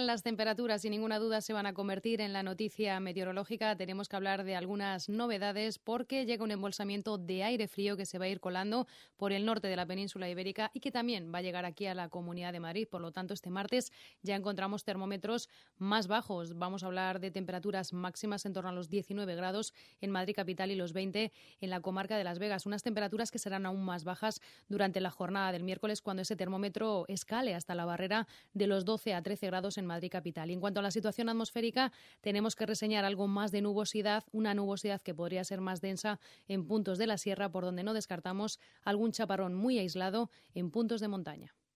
las temperaturas? Sin ninguna duda se van a convertir en la noticia meteorológica. Tenemos que hablar de algunas novedades porque llega un embolsamiento de aire frío que se va a ir colando por el norte de la península ibérica y que también va a llegar aquí a la Comunidad de Madrid. Por lo tanto, este martes ya encontramos termómetros más bajos. Vamos a hablar de temperaturas máximas en torno a los 19 grados en Madrid capital y los 20 en la comarca de Las Vegas. Unas temperaturas que serán aún más bajas durante la jornada del miércoles cuando ese termómetro escale hasta la barrera de los 12 a 13 grados en Madrid capital. Y en cuanto a la situación atmosférica, tenemos que reseñar algo más de nubosidad, una nubosidad que podría ser más densa en puntos de la sierra, por donde no descartamos algún chaparrón muy aislado en puntos de montaña.